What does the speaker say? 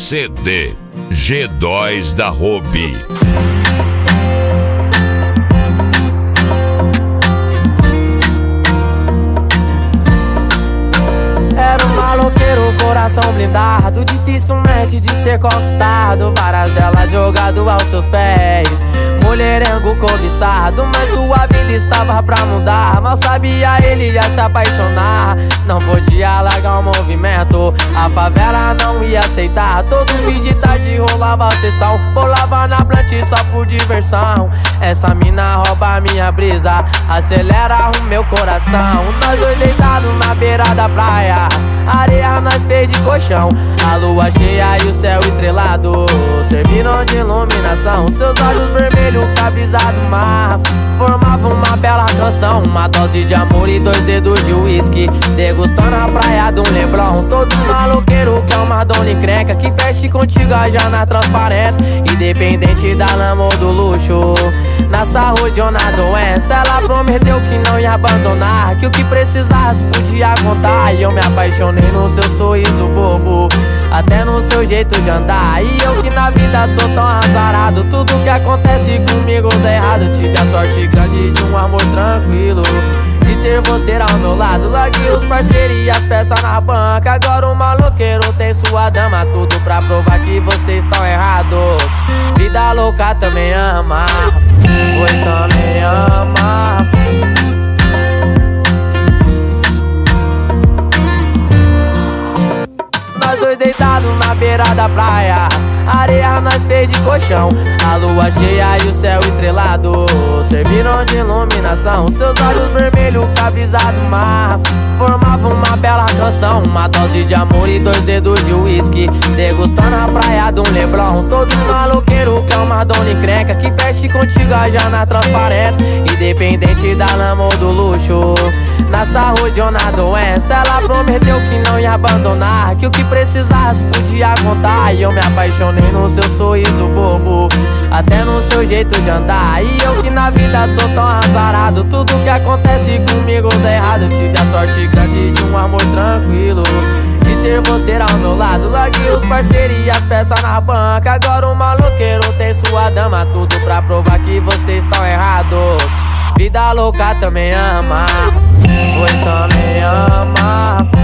CD G2 da Ruby. Era um maloqueiro, coração blindado, dificilmente de ser conquistado. Várias delas jogado aos seus pés, mulherengo cobiçado. Mas sua vida estava pra mudar, mal sabia ele ia se apaixonar. Não podia largar o movimento, a favela não ia aceitar. Todo fim de tarde rolava a sessão, bolava na plant só por diversão. Essa mina rouba minha brisa, acelera o meu coração. Nós dois deitados na beira da praia, areia nós fez de colchão. A lua cheia e o céu estrelado serviram de iluminação. Seus olhos vermelhos com a brisa do mar formavam uma bela canção. Uma dose de amor e 2 dedos de uísque, degustando a praia do Leblon. Todo maloqueiro que é uma dona encrenca, que feche contigo já na transparência. Independente da lama ou do luxo, na saúde ou na doença, ela prometeu que não ia abandonar, que o que precisasse podia contar. E eu me apaixonei no seu sorriso bobo, até no seu jeito de andar. E eu que na vida sou tão azarado, tudo que acontece comigo dá errado. Tive a sorte grande de um amor tranquilo, de ter você ao meu lado. Larguei os parceiros e as peças na banca, agora o maloqueiro tem sua dama. Tudo pra provar que vocês estão errados. Vida louca também ama, oi também ama. Nós dois deitados na beira da praia, areia nós fez de colchão. A lua cheia e o céu estrelado serviram de iluminação. Seus olhos vermelhos com a brisa do mar formavam uma bela canção. Uma dose de amor e 2 dedos de uísque, degustando a praia do Leblon. Todo maloqueiro que é uma dona encrenca, que feche contigo já na transparência. Independente da lama ou do luxo, na saúde ou na doença, ela prometeu que não ia abandonar, que o que precisasse podia contar. E eu me apaixonei no seu sorriso bobo, até no seu jeito de andar. E eu que na vida sou tão azarado, tudo que acontece comigo dá errado. Tive a sorte grande de um amor tranquilo, de ter você ao meu lado. Larguei os parceiros e as peças na banca, agora o maloqueiro tem sua dama. Tudo pra provar que vocês estão errados. Vida louca também ama, oi também ama.